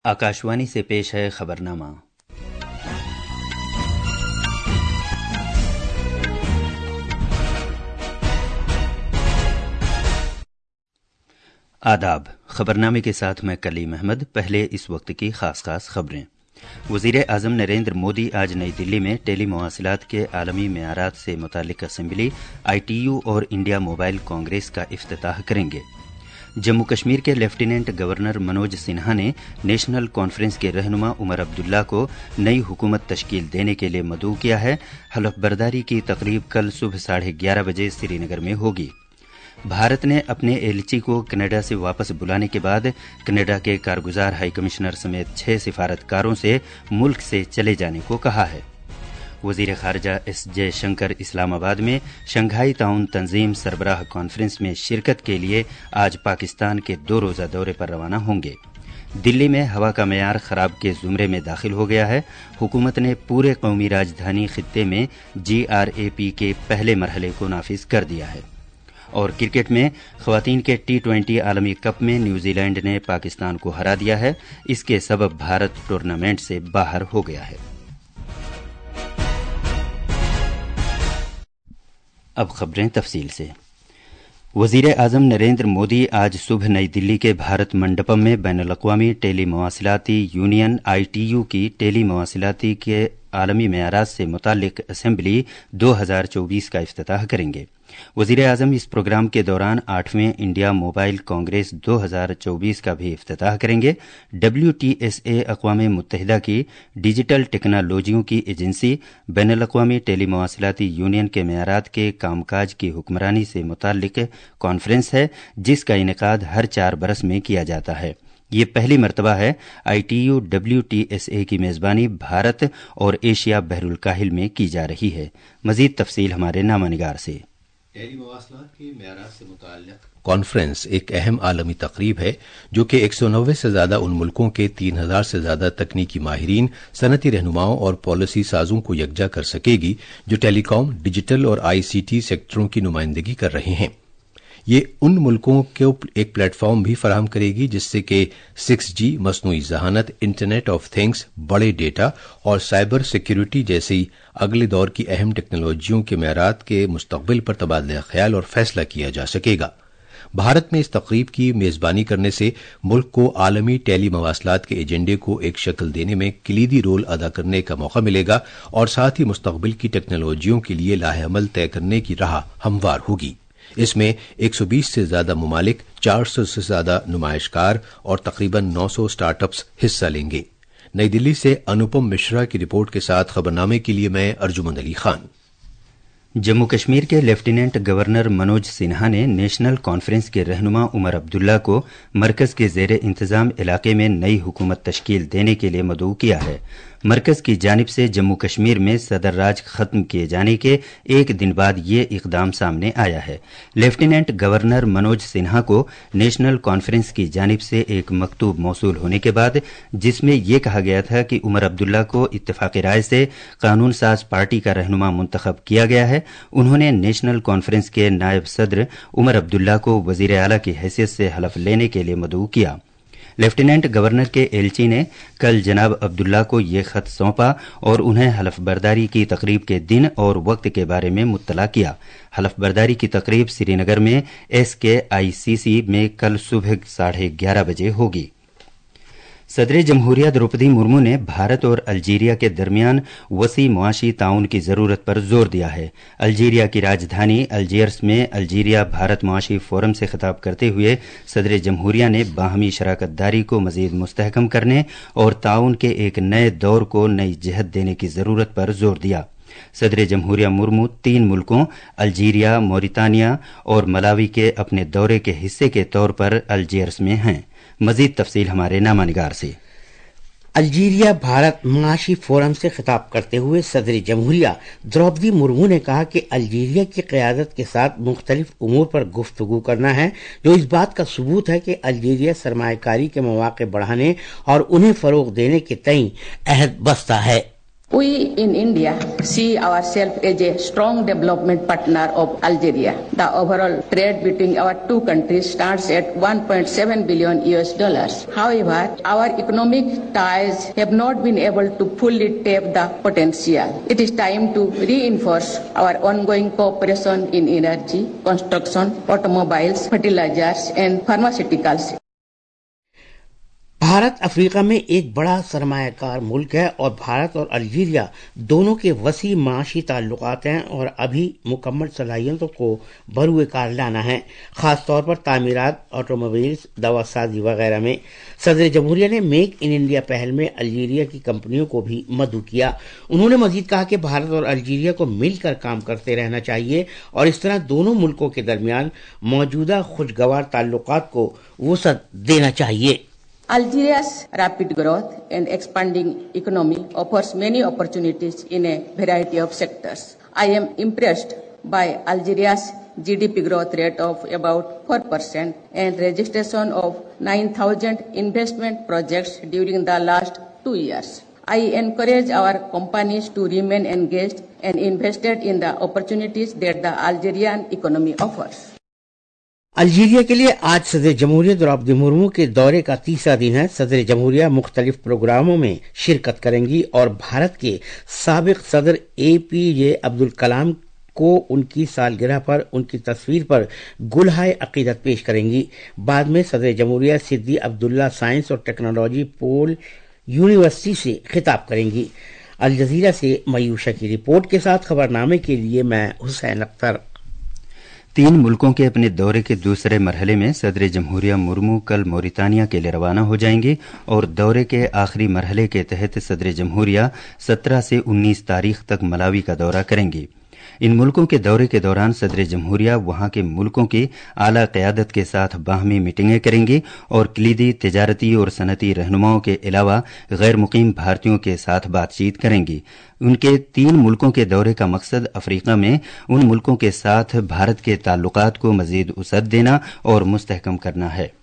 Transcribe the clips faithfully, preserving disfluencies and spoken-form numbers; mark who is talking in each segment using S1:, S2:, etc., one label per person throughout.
S1: आकाशवाणी से पेश है खबरनामा। आदाब। खबरनामे के साथ मैं कलीम अहमद। पहले इस वक्त की खास खास खबरें। वजीर आजम नरेंद्र मोदी आज नई दिल्ली में टेली मवासिलात के आलमी मेयारात से मुतालिक असेंबली, आई टी यू और इंडिया मोबाइल कांग्रेस का इफ्तिताह करेंगे। जम्मू कश्मीर के लेफ्टिनेंट गवर्नर मनोज सिन्हा ने नेशनल कॉन्फ्रेंस के रहनुमा उमर अब्दुल्ला को नई हुकूमत तश्कील देने के लिए मदऊ किया है। हलफबरदारी की तकरीब कल सुबह साढ़े ग्यारह बजे श्रीनगर में होगी। भारत ने अपने एलची को कनाडा से वापस बुलाने के बाद कनाडा के कारगुजार हाई कमिश्नर समेत छह सिफारतकारों से मुल्क से चले जाने को कहा है। वजीर खारजा एस जयशंकर इस्लामाबाद में शंघाई ताउन तंजीम सरबराह कॉन्फ्रेंस में शिरकत के लिए आज पाकिस्तान के दो रोज़ा दौरे पर रवाना होंगे। दिल्ली में हवा का मेयार खराब के जुमरे में दाखिल हो गया है। हुकूमत ने पूरे कौमी राजधानी खित्ते में जी आर ए पी के पहले मरहले को नाफिज कर दिया है। और क्रिकेट में खवातीन के टी ट्वेंटी आलमी कप में न्यूजीलैंड ने पाकिस्तान को हरा दिया है। इसके सबब भारत टूर्नामेंट से बाहर हो गया है। अब खबरें तफसील से। वजीर आजम नरेंद्र मोदी आज सुबह नई दिल्ली के भारत मंडपम में बैनुल-अक़वामी टेली मवासिलाती यूनियन आई टी यू की टेली मवासिलाती के आलमी मेयारात से मुतालिक असेंबली दो हज़ार चौबीस का इफ्तिताह करेंगे। वजीर आजम इस प्रोग्राम के दौरान आठवें इंडिया मोबाइल कांग्रेस दो हज़ार चौबीस का भी इफ्तिताह करेंगे। डब्ल्यू टी एस ए अक़वाम मुत्तहिदा की डिजिटल टेक्नोलॉजियों की एजेंसी बैनुल-अक़वामी टेली मवासिलाती यूनियन के मेयारात के कामकाज की हुक्मरानी से मुतालिक कॉन्फ्रेंस है, जिसका इनेकाद हर चार बरस में किया जाता है। ये पहली मरतबा है I T U W T S A की मेजबानी भारत और एशिया बहरुल काहिल में की जा रही है। मजीद तफसील हमारे नामानिगार से।
S2: टेली मवासिलात के मेयारात से मुताल्लिक़ कॉन्फ्रेंस एक अहम आलमी तकरीब है जो कि एक सौ नब्बे से ज्यादा उन मुल्कों के तीन हजार से ज्यादा तकनीकी माहिरीन, सनती रहनुमाओं और पॉलिसी साजों को यकजा कर सकेगी जो टेलीकॉम, डिजिटल और आई सी टी सेक्टरों की नुमाइंदगी कर रहे हैं। ये उन मुल्कों को एक प्लेटफॉर्म भी फराहम करेगी जिससे कि सिक्स जी, मसनूई जहानत, इंटरनेट ऑफ थिंग्स, बड़े डेटा और साइबर सिक्योरिटी जैसी अगले दौर की अहम टेक्नोलॉजियों के मेयारात के मुस्तकबिल पर तबादला ख्याल और फैसला किया जा सकेगा। भारत में इस तकरीब की मेजबानी करने से मुल्क को आलमी टेली मवासिलात के एजेंडे को एक शक्ल देने में कलीदी रोल अदा करने का मौका मिलेगा और साथ ही मुस्तकबिल की टेक्नोलॉजियों के लिए लाहेअमल तय करने की राह हमवार होगी। इसमें एक सौ बीस से ज्यादा मुमालिक, चार सौ से ज्यादा नुमाइशकार और तकरीबन नौ सौ स्टार्टअप्स हिस्सा लेंगे। नई दिल्ली से अनुपम मिश्रा की रिपोर्ट के साथ खबरनामे के लिए मैं अर्जुमंद अली खान।
S1: जम्मू कश्मीर के लेफ्टिनेंट गवर्नर मनोज सिन्हा ने नेशनल कॉन्फ्रेंस के रहनुमा उमर अब्दुल्ला को मरकज के जेर इंतजाम इलाके में नई हुकूमत तश्कील देने के लिए मदऊ किया है। मरकज की जानिब से जम्मू कश्मीर में सदर राज खत्म किए जाने के एक दिन बाद ये इकदाम सामने आया है। लेफ्टिनेंट गवर्नर मनोज सिन्हा को नेशनल कॉन्फ्रेंस की जानिब से एक मकतूब मौसूल होने के बाद, जिसमें यह कहा गया था कि उमर अब्दुल्ला को इत्तेफाकी राय से कानून साज पार्टी का रहनुमा मुंतखब किया गया है, उन्होंने नेशनल कॉन्फ्रेंस के नायब सदर उमर अब्दुल्ला को वजीर आला की हैसियत से हलफ लेने के लिए मदऊ किया। लेफ्टिनेंट गवर्नर के एलची ने कल जनाब अब्दुल्ला को ये खत सौंपा और उन्हें हलफबरदारी की तकरीब के दिन और वक्त के बारे में मुत्तला किया। हलफबरदारी की तकरीब श्रीनगर में एस के आई सी सी में कल सुबह साढ़े ग्यारह बजे होगी। सदर जमहूरिया द्रौपदी मुर्मू ने भारत और अल्जीरिया के दरमियान वसी मुआशी ताउन की जरूरत पर जोर दिया है। अल्जीरिया की राजधानी अल्जियर्स में अल्जीरिया भारत मुआशी फोरम से खिताब करते हुए सदर जमहूरिया ने बाहमी शराकत दारी को मजीद मुस्तहकम करने और ताउन के एक नए दौर को नई जहत देने की जरूरत पर जोर दिया। सदर जमहूरिया मुर्मू तीन मुल्कों अल्जीरिया, मोरितानिया और मलावी के अपने दौरे के हिस्से के तौर पर अल्जियर्स में हैं। मजीद तफसील हमारे नामानिगार से।
S3: अल्जीरिया भारत मुआशी फोरम से खिताब करते हुए सदर जमहूरिया द्रौपदी मुर्मू ने कहा कि अल्जीरिया की क़यादत के साथ मुख्तलिफ उमूर पर गुफ्तगू करना है, जो इस बात का सबूत है कि अल्जीरिया सरमायाकारी के मौक़े बढ़ाने और उन्हें फ़रोग़ देने के तय अहद बस्ता है।
S4: We in India see ourselves as a strong development partner of Algeria. The overall trade between our two countries stands at one point seven billion U S dollars. However, our economic ties have not been able to fully tap the potential. It is time to reinforce our ongoing cooperation in energy, construction, automobiles, fertilizers and pharmaceuticals.
S3: Bharat Africa में एक बड़ा सरमायाकार मुल्क है और भारत और Algeria दोनों के वसी माशी ताल्लुकात हैं और अभी मुकम्मल सलाहियतों को बरूए कार लाना है, खास तौर पर तामीरात, ऑटोमोबाइल्स, दवासाजी वगैरह में। सदर जमहूरिया ने मेक इन इंडिया पहल में अल्जीरिया की कंपनियों को भी मदऊ किया। उन्होंने मजीद कहा कि भारत और अल्जीरिया को मिलकर काम करते रहना चाहिए और इस तरह दोनों मुल्कों के दरमियान मौजूदा खुशगवार ताल्लुकात को वसअत देना चाहिए।
S4: Algeria's rapid growth and expanding economy offers many opportunities in a variety of sectors. I am impressed by Algeria's G D P growth rate of about four percent and registration of nine thousand investment projects during the last two years. I encourage our companies to remain engaged and invested in the opportunities that the Algerian economy offers.
S3: Algeria के लिए आज सदर जमहूरिया द्रौपदी मुर्मू के दौरे का तीसरा दिन है। सदर जमहूरिया मुख्तलिफ प्रोग्रामों में शिरकत करेंगी और भारत के साबिक सदर ए पी जे अब्दुल कलाम को उनकी सालगिरह पर उनकी तस्वीर पर गुलहाए अकीदत पेश करेंगी। बाद में सदर जमहूरिया सिद्दी अब्दुल्ला साइंस और टेक्नोलॉजी पोल यूनिवर्सिटी से खिताब करेंगी। अल जजीरा से मयूषा की रिपोर्ट के साथ खबरनामे के लिए मैं हुसैन अख्तर।
S1: तीन मुल्कों के अपने दौरे के दूसरे मरहले में सदर जमहूरिया मुर्मू कल मोरितानिया के लिए रवाना हो जाएंगे और दौरे के आखिरी मरहले के तहत सदर जमहूरिया सत्रह से उन्नीस तारीख तक मलावी का दौरा करेंगे। इन मुल्कों के दौरे के दौरान सदर जमहूरिया वहां के मुल्कों की आला क़यादत के साथ बाहमी मीटिंगें करेंगे और कलीदी तिजारती और सनती रहनुमाओं के अलावा गैर मुकीम भारतीयों के साथ बातचीत करेंगी। उनके तीन मुल्कों के दौरे का मकसद अफ्रीका में उन मुल्कों के साथ भारत के ताल्लुकात को मजीद वसअत देना और मुस्तहकम करना है।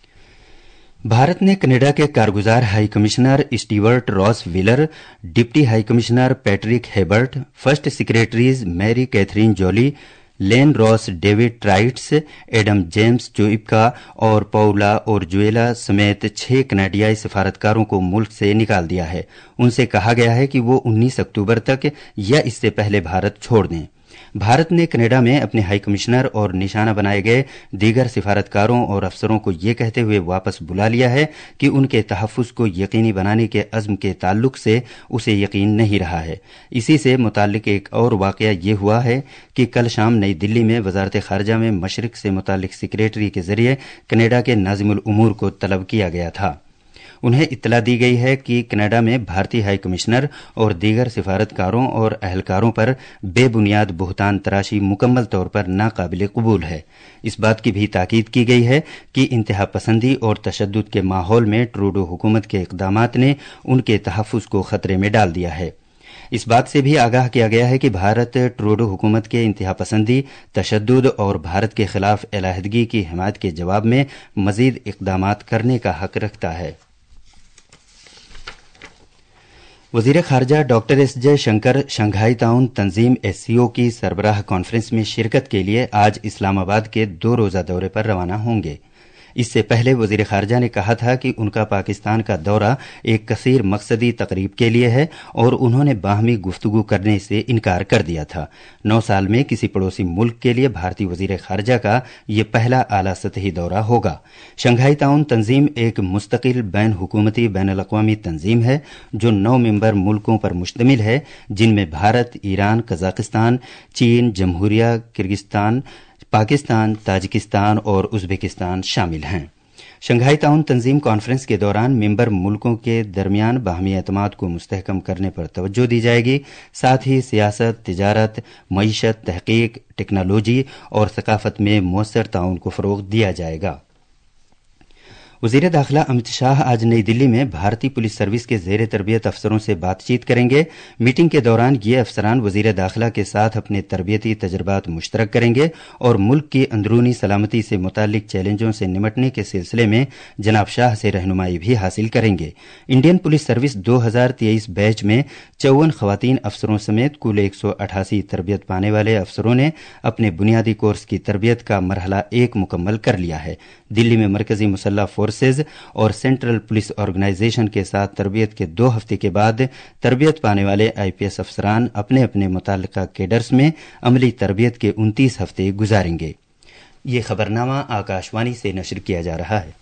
S1: भारत ने कनाडा के कारगुजार high commissioner Stewart Ross Wheeler, deputy high commissioner Patrick Hebert, first secretaries Marie Catherine Jolly, Ian Ross David Trites, Adam James Chuipka और पौला और जुएला समेत छह कनाडियाई सफारतकारों को मुल्क से निकाल दिया है। उनसे कहा गया है कि वो उन्नीस अक्टूबर तक या इससे पहले भारत छोड़ दें। भारत ने कनाडा में अपने हाई कमिश्नर और निशाना बनाए गए दीगर सिफारतकारों और अफसरों को ये कहते हुए वापस बुला लिया है कि उनके तहफ़्फ़ुज़ को यकीनी बनाने के अज़्म के ताल्लुक से उसे यकीन नहीं रहा है। इसी से मुताल्लिक एक और वाक़या ये हुआ है कि कल शाम नई दिल्ली में वज़ारत ख़ारजा में मशरिक़ से मुताल्लिक सेक्रेटरी के ज़रिए कनाडा के नाज़िमुल उमूर को तलब किया गया था। उन्हें इत्तला दी गई है कि कनाडा में भारतीय हाई कमिश्नर और दीगर सिफारतकारों और अहलकारों पर बेबुनियाद बुहतान तराशी मुकम्मल तौर पर नाकाबिल कबूल है। इस बात की भी ताकीद की गई है कि इंतहा पसंदी और तशद्दुद के माहौल में ट्रूडो हुकूमत के इक़दामात ने उनके तहफ़्फ़ुज़ को खतरे में डाल दिया है। इस बात से भी आगाह किया गया है कि भारत ट्रूडो हुकूमत के इंतहा पसंदी, तशद्दुद और भारत के खिलाफ अलहदगी की हिमायत के जवाब में मजीद इक़दामात करने का हक रखता है। वजीर खारजा डॉक्टर एस जयशंकर शंघाई ताउन तंजीम एस सी ओ की सरबराह कॉन्फ्रेंस में शिरकत के लिए आज इस्लामाबाद के दो रोजा दौरे पर रवाना होंगे। इससे पहले वजीर खारजा ने कहा था कि उनका पाकिस्तान का दौरा एक कसीर मकसदी तकरीब के लिए है और उन्होंने बाहमी गुफ्तगू करने से इनकार कर दिया था। नौ साल में किसी पड़ोसी मुल्क के लिए भारतीय वजीर खारजा का ये पहला आला सतही दौरा होगा। शंघाई ताउन तंजीम एक मुस्तकिल बैन हुकूमती बैन अल-अक़वामी तंजीम है जो नौ मेंबर मुल्कों पर मुश्तमिल है, जिनमें भारत, ईरान, कजाकिस्तान, चीन, जमहूरिया किर्गिस्तान, पाकिस्तान, ताजिकिस्तान और उज़्बेकिस्तान शामिल हैं। शंघाई ताउन तंजीम कॉन्फ्रेंस के दौरान मेंबर मुल्कों के दरमियान बाहमी एतमाद को मुस्तहकम करने पर तवज्जो दी जाएगी। साथ ही सियासत, तिजारत, मईशत, तहकीक, टेक्नोलॉजी और सकाफत में मुअस्सर ताउन को फ़रोग़ दिया जाएगा। वजीर दाखिला अमित शाह आज नई दिल्ली में भारतीय पुलिस सर्विस के जेर तरबियत अफसरों से बातचीत करेंगे। मीटिंग के दौरान ये अफसरान वजीर दाखिला के साथ अपने तरबियती तजर्बात मुश्तरक करेंगे और मुल्क की अंदरूनी सलामती से मुतालिक चैलेंजों से निमटने के सिलसिले में जनाब शाह से रहनुमाई भी हासिल करेंगे। इंडियन पुलिस सर्विस दो हजार तेईस बैच में चौवन खवातीन अफसरों समेत कुल एक सौ अठासी तरबियत पाने वाले अफसरों ने अपने बुनियादी कोर्स की तरबियत का मरहला एक मुकम्मल कर लिया है। दिल्ली में मरकजी मुसल्ह फोर्सेज और सेंट्रल पुलिस ऑर्गेनाइजेशन के साथ तरबियत के दो हफ्ते के बाद तरबियत पाने वाले आईपीएस अफसरान अपने अपने मुताल्लिका केडर्स में अमली तरबियत के उनतीस हफ्ते गुजारेंगे। ये खबरनामा आकाशवाणी से नशर किया जा रहा है।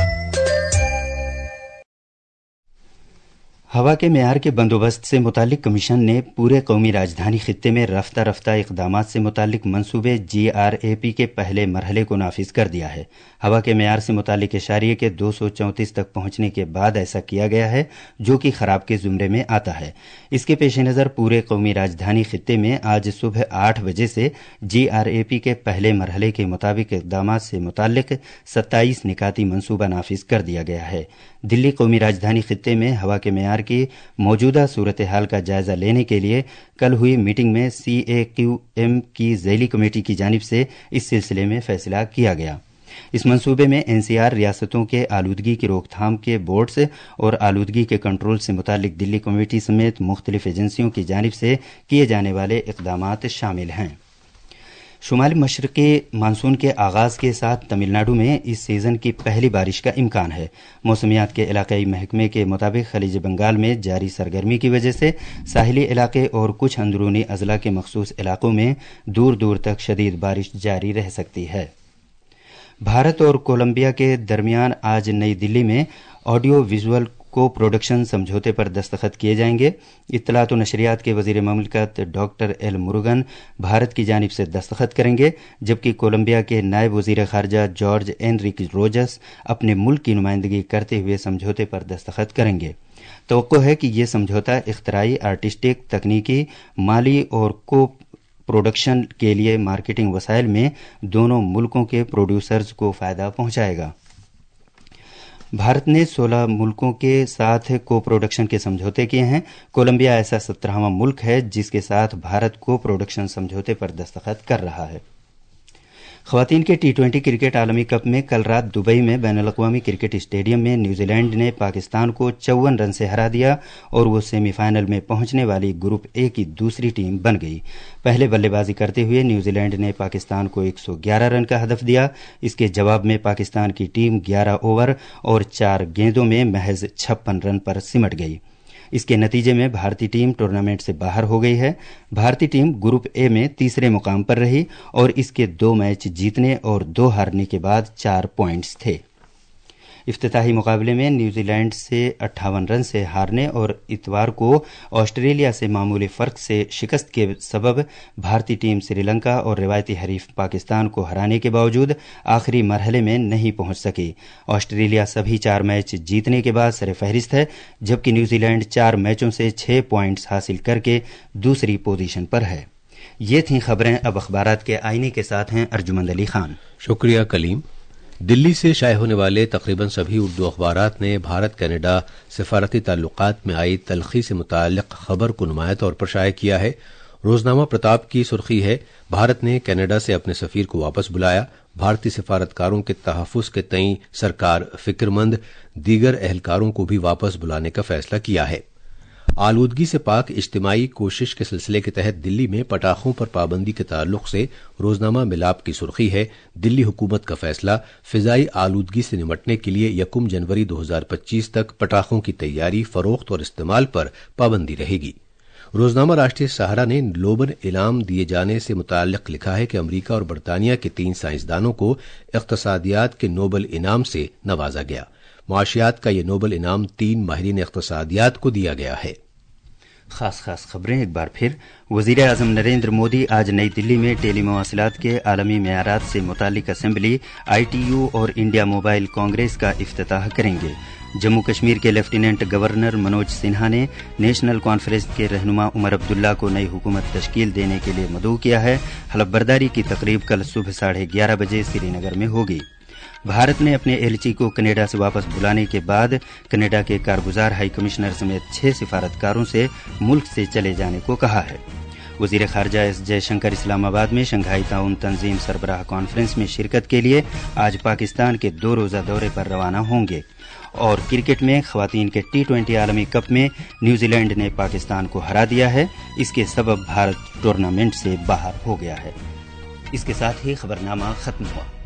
S1: हवा के मेयार के बंदोबस्त से मुतालिक कमीशन ने पूरे कौमी राजधानी खित्ते में रफ्ता रफ्ता इकदामात से मुतालिक मंसूबे जी आर ए पी के पहले मरहले को नाफिज कर दिया है। हवा के मेयार से मुतालिक इशारिये के दो सौ चौंतीस तक पहुंचने के बाद ऐसा किया गया है, जो कि खराब के जुमरे में आता है। इसके पेश नज़र पूरे कौमी राजधानी खित्ते में आज सुबह आठ बजे से जी आर ए पी के पहले मरहले के मुताबिक इकदामात से मुतालिक सत्ताईस निकाती मंसूबा नाफिज कर दिया गया है। दिल्ली कौमी राजधानी खित्ते में हवा के मेयार की मौजूदा सूरत हाल का जायजा लेने के लिए कल हुई मीटिंग में सी ए क्यू एम की ज़ैली कमेटी की जानिब से इस सिलसिले में फैसला किया गया। इस मंसूबे में एनसीआर रियासतों के आलूदगी की रोकथाम के बोर्ड्स और आलूदगी के कंट्रोल से मुतालिक दिल्ली कमेटी समेत मुख्तलिफ एजेंसियों की जानिब से किए जाने वाले इक़दामात शामिल हैं। शुमाली मशरक़ी मानसून के आगाज के साथ तमिलनाडु में इस सीजन की पहली बारिश का इम्कान है। मौसमियात के इलाकाई महकमे के मुताबिक खलीज बंगाल में जारी सरगर्मी की वजह से साहिली इलाके और कुछ अंदरूनी अजला के मखसूस इलाकों में दूर दूर तक शदीद बारिश जारी रह सकती है। भारत और कोलंबिया के दरमियान आज नई दिल्ली में ऑडियो विजुअल को प्रोडक्शन समझौते पर दस्तखत किए जाएंगे। इत्तलात व नशरियात के वजीर ममलकत डॉक्टर एल मुरुगन भारत की जानिब से दस्तखत करेंगे, जबकि कोलंबिया के नायब वजीर खारजा जॉर्ज एनरिक रोजस अपने मुल्क की नुमाइंदगी करते हुए समझौते पर दस्तखत करेंगे। तवक्को है कि यह समझौता इख्तराई, आर्टिस्टिक, तकनीकी, माली और को प्रोडक्शन के लिए मार्केटिंग वसाइल में दोनों मुल्कों के प्रोड्यूसर्स को फायदा पहुंचाएगा। भारत ने सोलह मुल्कों के साथ को प्रोडक्शन के समझौते किए हैं। कोलंबिया ऐसा सत्रहवां मुल्क है जिसके साथ भारत को प्रोडक्शन समझौते पर दस्तखत कर रहा है। खवातीन के टी ट्वेंटी क्रिकेट आलमी कप में कल रात दुबई में बैनुल अक़वामी क्रिकेट स्टेडियम में न्यूजीलैंड ने पाकिस्तान को चौवन रन से हरा दिया और वो सेमीफाइनल में पहुंचने वाली ग्रुप ए की दूसरी टीम बन गई। पहले बल्लेबाजी करते हुए न्यूजीलैंड ने पाकिस्तान को एक सौ ग्यारह रन का हदफ दिया। इसके जवाब में पाकिस्तान की टीम ग्यारह ओवर और चार गेंदों में महज छप्पन रन पर सिमट गई। इसके नतीजे में भारतीय टीम टूर्नामेंट से बाहर हो गई है। भारतीय टीम ग्रुप ए में तीसरे मुकाम पर रही और इसके दो मैच जीतने और दो हारने के बाद चार पॉइंट्स थे। इफ्तिताही मुकाबले में न्यूजीलैंड से अट्ठावन रन से हारने और इतवार को ऑस्ट्रेलिया से मामूली फर्क से शिकस्त के सबब भारतीय टीम श्रीलंका और रिवायती हरीफ पाकिस्तान को हराने के बावजूद आखिरी मरहले में नहीं पहुंच सकी। ऑस्ट्रेलिया सभी चार मैच जीतने के बाद सरफहरिस्त है, जबकि न्यूजीलैंड चार मैचों से छह पॉइंट्स हासिल करके दूसरी पोजीशन पर है। ये थीं खबरें। अब अखबारात के आईने के साथ हैं अर्जुमंद अली खान।
S2: शुक्रिया कलीम। दिल्ली से शाये होने वाले तकरीबन सभी उर्दू अखबारात ने भारत कनाडा सिफारती ताल्लुकात में आई तलखी से मुताल्लिक खबर को नुमाया तौर पर शाये किया है। रोजनामा प्रताप की सुर्खी है, भारत ने कनाडा से अपने सफीर को वापस बुलाया, भारतीय सिफारतकारों के तहफ़्फ़ुज़ के तईं सरकार फिक्रमंद, दीगर एहलकारों को भी वापस बुलाने का फैसला किया है। आलूदगी से पाक इज्तिमाई कोशिश के सिलसिले के तहत दिल्ली में पटाखों पर पाबंदी के ताल्लुक से रोजनामा मिलाप की सुर्खी है, दिल्ली हुकूमत का फैसला, फिजाई आलूदगी से निमटने के लिए यकम जनवरी दो हजार पच्चीस तक पटाखों की तैयारी, फरोख्त और इस्तेमाल पर पाबंदी रहेगी। रोजनामा राष्ट्रीय सहारा ने नोबल इनाम दिए जाने से मुताल्लिक लिखा है कि अमरीका और बरतानिया के तीन साइंसदानों को इक़्तिसादियात के नोबल इनाम से नवाजा गया। मुआशियात का यह नोबल इनाम तीन माहिरीन इक़्तिसादियात को दिया गया है।
S1: खास खास खबरें एक बार फिर। वजीर आजम नरेंद्र मोदी आज नई दिल्ली में टेली मवासिलात के आलमी मेयारात से मुतालिक असेंबली, आई टी यू और इंडिया मोबाइल कांग्रेस का इफ्तिताह करेंगे। जम्मू कश्मीर के लेफ्टिनेंट गवर्नर मनोज सिन्हा ने नेशनल कॉन्फ्रेंस के रहनुमा उमर अब्दुल्ला को नई हुकूमत तश्कील देने के लिए मदऊ किया है। हलफ बर्दारी की तकरीब कल सुबह साढ़े ग्यारह बजे श्रीनगर में होगी। भारत ने अपने एलची को कनाडा से वापस बुलाने के बाद कनाडा के कारगुजार हाई कमिश्नर समेत छह सिफारतकारों से मुल्क से चले जाने को कहा है। वजीर खारजा एस जयशंकर इस्लामाबाद में शंघाई ताउन तंजीम सरबराह कॉन्फ्रेंस में शिरकत के लिए आज पाकिस्तान के दो रोजा दौरे पर रवाना होंगे। और क्रिकेट में खवातीन के टी ट्वेंटी आलमी कप में न्यूजीलैंड ने पाकिस्तान को हरा दिया है। इसके सबब भारत टूर्नामेंट से बाहर हो गया है। इसके साथ ही खबरनामा खत्म हुआ।